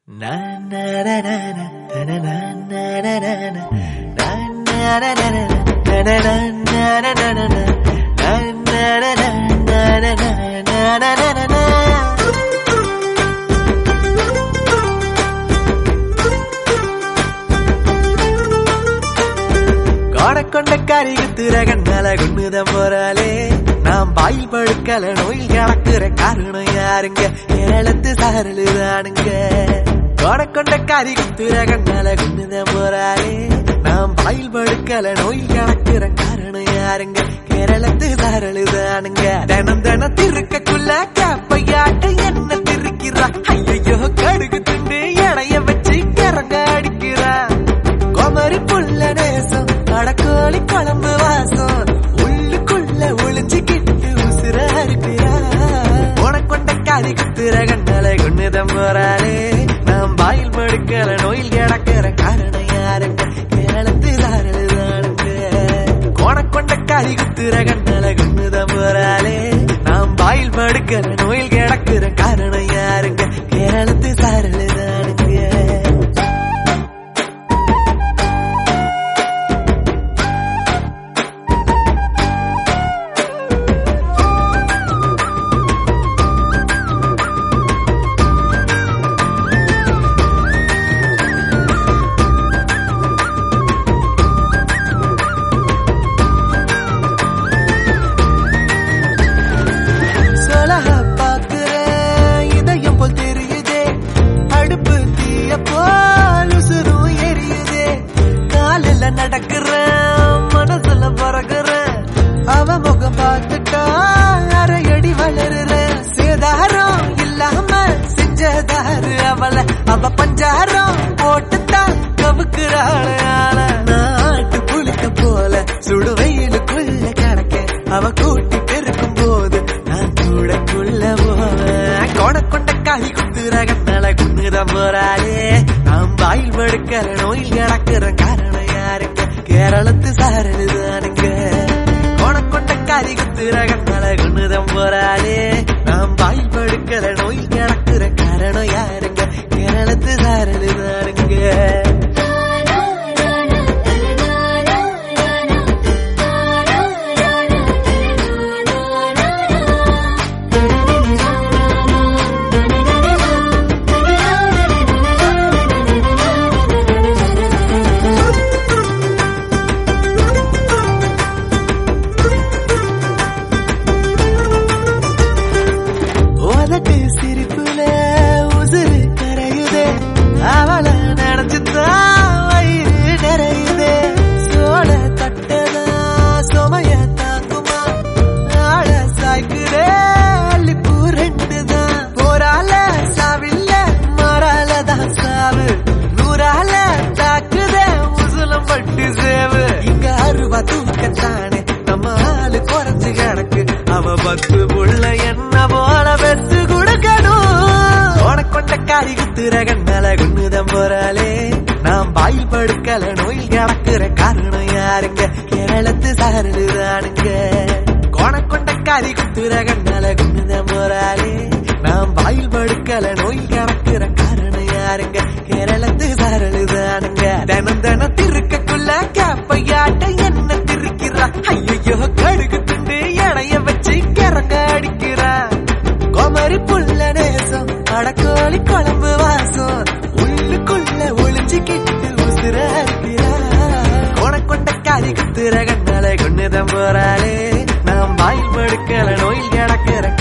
கொண்ட கரிகுத்துற கண்ணால கொண்டுதான் போறாளே நாம் பாயில் படுக்கல நோயில் கிடக்குற காரணம் யாருங்க ஏழத்து சாரலுதானுங்க கொண்ட கரிகுத்துற கண்ணால கொண்டுதான் போறாளே நாம் பாயில் படுக்கல நோயில் கிடக்குற காரணம் யாருங்க கேரளத்து சாரலுதானுங்க தினம் தினம் திருக்கக்குள்ள கேப்பையாட்ட என்ன திருக்கிறா ஐயோ கடுகு துண்டு இடைய வச்சு கிறங்க அடிக்கிறா கோமரி புள்ள நேசம் அடக்கோழி குழம்பு வாசம் உள்ளுக்குள்ள ஒளிஞ்சுக்கிட்டு உசுர இருக்கிறா உனக்கொண்ட காரி குத்துற கண்ணால கொண்டுதான் போறாளே நாம் பாயில் படுக்கல நோயில் கிடக்கிற காரணம் யாருங்க கேரளத்து தாரலுதானுங்க உனக்கொண்ட காரி குத்துற கண்ணால கொண்டுதான் போறாளே நாம் பாயில் படுக்கல நோயில் கிடக்கிற காரணம் யாருங்க கேரளத்து தாரலுதானுங்க நடக்கிறேன் மனசுல பறக்கிறேன் அவ முகம் பார்த்துட்டா அரையடி வளருறேன் சேதாரம் இல்லாம செஞ்சதாரு அவளை அவ பஞ்சாரம் போட்டுத்தான் கவுக்குறாள் நாட்டு புளிக்க போல சுடு வெயிலுக்குள்ள கிடக்க அவ கூட்டி பெருக்கும் போது நான் கூடக்குள்ள போவேன் கொண்ட காய் குத்துற கண்ணால குன்னுதான் போறாளே நாம் வாயில் படுக்கிற நோயில் கிடக்கிற காரணம் யாருங்க கேரளத்து சாரலுதானுங்க கொண்ட காரி குத்துற கண்ணால கொண்டுதான் போறாளே நாம் வாயில் படுக்கிற நோயில் கிடக்கிற காரணம் யாருங்க கேரளத்து சாரலுதானுங்க சிரிப்புல உசுறு கரையுதே அவளை நினைச்சுதான் வயிறு நிறையுதே சோழ தட்டதா சுமைய தாக்குமா ஆள சாய்க்குதே அள்ளிப்பூ ரெண்டுதான் போரால சாவில்ல மாறாலதான் சாவு நூறால தாக்குதே உசுலம் பட்டு சேவு இங்க அருவா தூக்கத்தானே நம்ம ஆளு குறைஞ்சு கிடக்கு அவ பத்து புள்ள என்ன போல பெத்து கொண்ட காரி குத்துற கண்ணால கொண்டுதான் போறாளே நாம் பாயில் படுக்கல நோயில் கிடக்குற காரணம் யாருங்க கேரளத்து சாரலுதானுங்க கொண்ட காரி குத்துற கண்ணால கொண்டுதான் போறாளே நாம் பாயில் படுக்கல நோயில் கிடக்குற காரணம் யாருங்க கேரளத்து சாரலுதானுங்க தினம் தினம் திருக்கக்குள்ள கேப்பையாட்ட என்ன திருக்கிறா ஐயோ கடுகு துண்டு இடைய வச்சு கிறங்க அடிக்கிறா கோமரி புள்ள நேசம் அடக்கோழி குழம்பு வாசம் உள்ளுக்குள்ள ஒளிஞ்சுக்கிட்டு உசுர இருக்கிறா கொண்ட காரி குத்துற கண்ணால கொண்டுதான் போறாளே நாம் வாயில் படுக்கல நோயில் கிடக்கிற